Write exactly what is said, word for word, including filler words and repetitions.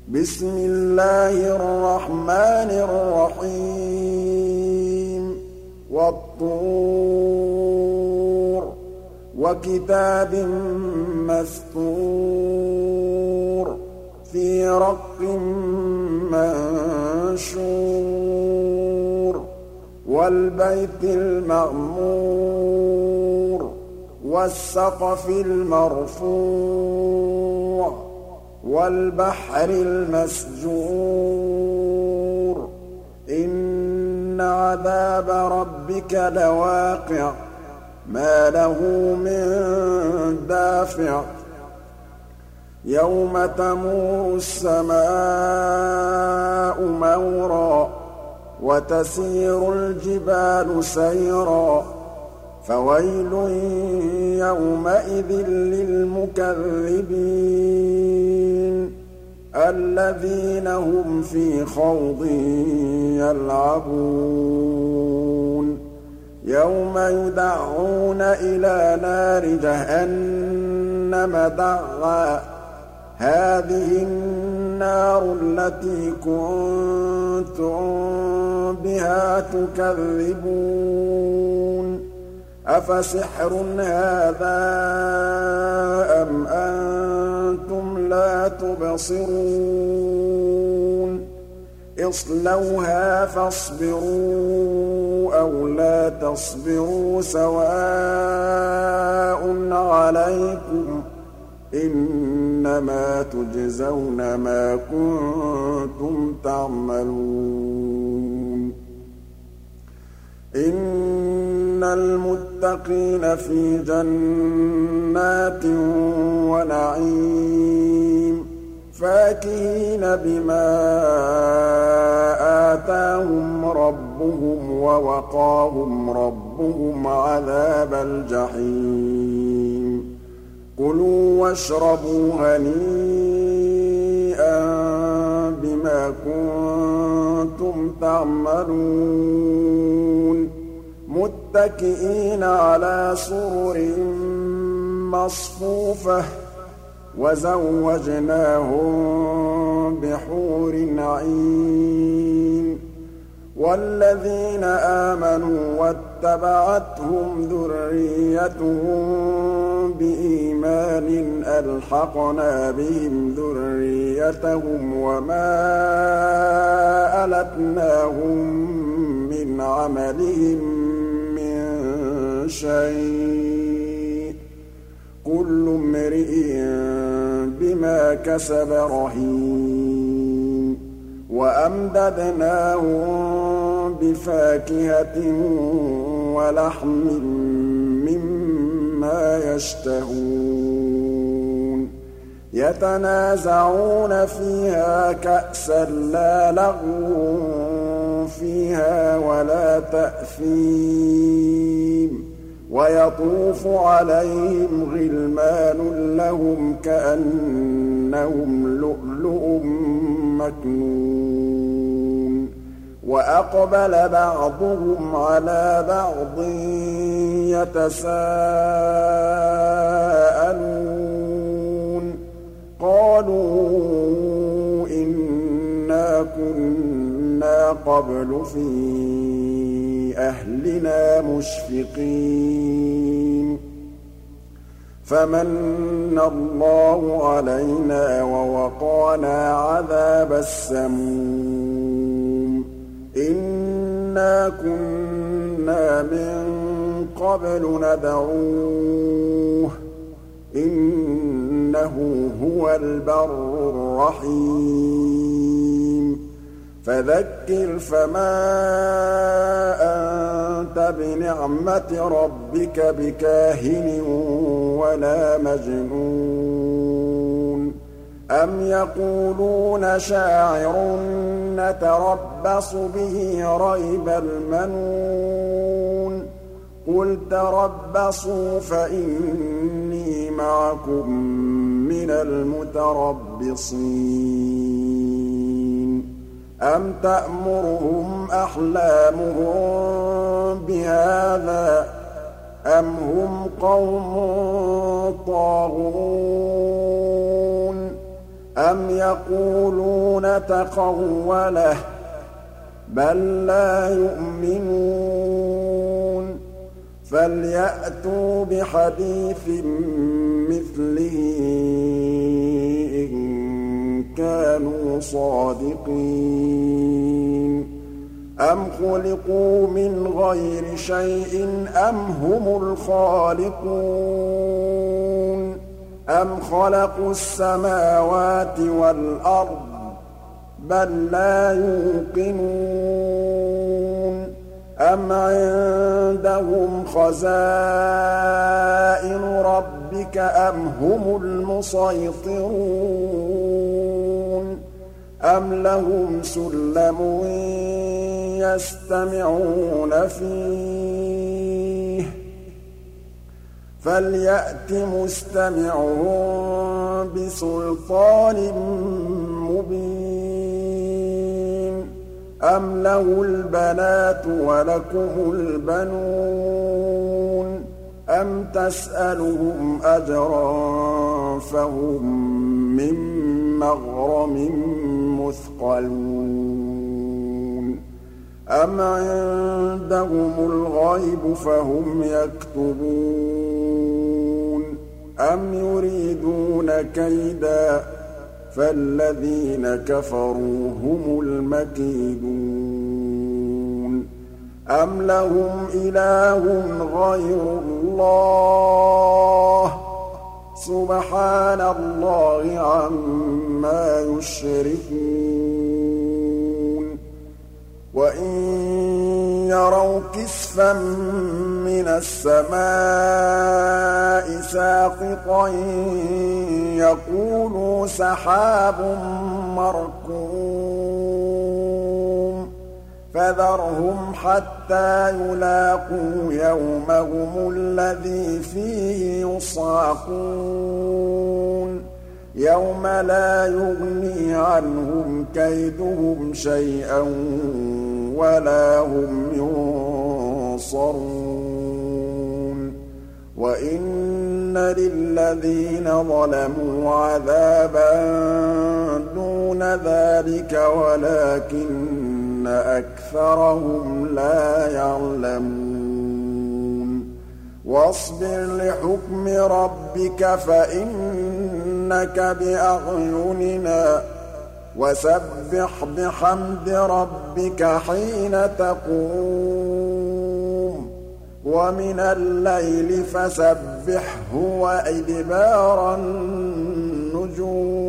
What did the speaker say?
بسم الله الرحمن الرحيم والطور وكتاب مسطور في رق منشور والبيت المعمور والسقف المرفوع والبحر المسجور إن عذاب ربك لواقع ما له من دافع يوم تمور السماء مورا وتسير الجبال سيرا فويل يومئذ للمكذبين الذين هم في خوض يلعبون يوم يدعون إلى نار جهنم دعا هذه النار التي كنتم بها تكذبون أفسحر هذا أم أنتم لا تبصرون اصلوها فاصبروا أو لا تصبروا سواء عليكم إنما تجزون ما كنتم تعملون إن المتقين في جنات ونعيم فاكهين بما آتاهم ربهم ووقاهم ربهم عذاب الجحيم كلوا واشربوا هنيئا بما كنتم تعملون متكئين على سرر مصفوفة وزوجناهم بحور عين والذين آمنوا واتبعتهم ذريتهم بإيمان ألحقنا بهم ذريتهم وما ألتناهم من عملهم من شيء كل امرئ بما كسب رهين وأمددناهم بفاكهة ولحم مما يشتهون يتنازعون فيها كأسا لا لغو فيها ولا تأثيم ويطوف عليهم غلمان لهم كأنهم لؤلؤ مكنون وأقبل بعضهم على بعض يتساءلون قالوا إنا كنا قبل في أهلنا مشفقين فمن الله علينا ووقانا عذاب السموم إنا كنا من قبل ندعوه إنه هو البر الرحيم فذكر فما أنت بنعمة ربك بكاهن ولا مجنون أم يقولون شاعر نتربص به ريب المنون قل تربصوا فإني معكم من المتربصين أم تأمرهم أحلامهم بهذا أم هم قوم طاغون أَمْ يَقُولُونَ تَقَوَّلَهُ ۚ بَل لَّا يُؤْمِنُونَ فَلْيَأْتُوا بِحَدِيثٍ مِّثْلِهِ إِن كَانُوا صَادِقِينَ أَمْ خُلِقُوا مِنْ غَيْرِ شَيْءٍ أَمْ هُمُ الْخَالِقُونَ أَمْ خَلَقُوا السَّمَاوَاتِ وَالْأَرْضَ ۚ بَل لَّا يُوقِنُونَ أَمْ عِندَهُمْ خَزَائِنُ رَبِّكَ أَمْ هُمُ الْمُصَيْطِرُونَ أَمْ لَهُمْ سُلَّمٌ يَسْتَمِعُونَ فِيهِ ۖ فَلْيَأْتِ مُسْتَمِعُهُم بِسُلْطَانٍ مُّبِينٍ أَمْ لَهُ الْبَنَاتُ وَلَكُمُ الْبَنُونَ أَمْ تَسْأَلُهُمْ أَجْرًا فَهُم مِّن مَّغْرَمٍ مُّثْقَلُونَ أَمْ عِندَهُمُ الْغَيْبُ فَهُمْ يَكْتُبُونَ أَمْ يُرِيدُونَ كَيْدًا فَالَّذِينَ كَفَرُوا هُمُ الْمَكِيدُونَ أَمْ لَهُمْ إِلَٰهٌ غَيْرُ اللَّهِ سُبْحَانَ اللَّهِ عَمَّا يُشْرِكُونَ وَإِن يَرَوْا كِسْفًا مِّنَ السَّمَاءِ سَاقِطًا يَقُولُوا سَحَابٌ مَّرْكُومٌ فَذَرْهُمْ حَتَّىٰ يُلَاقُوا يَوْمَهُمُ الَّذِي فِيهِ يُصْعَقُونَ يَوْمَ لَا يُغْنِي عَنْهُمْ كَيْدُهُمْ شَيْئًا وَلَا هُمْ يُنصَرُونَ وَإِنَّ لِلَّذِينَ ظَلَمُوا عَذَابًا دُونَ ذَٰلِكَ وَلَٰكِنَّ أَكْثَرَهُمْ لَا يَعْلَمُونَ وَاصْبِرْ لِحُكْمِ رَبِّكَ فَإِنَّكَ بِأَعْيُنِنَا وَسَبِّحْ بِحَمْدِ رَبِّكَ حِينَ تَقُومُ وَمِنَ اللَّيْلِ فَسَبِّحْهُ وَإِدْبَارَ النُّجُومِ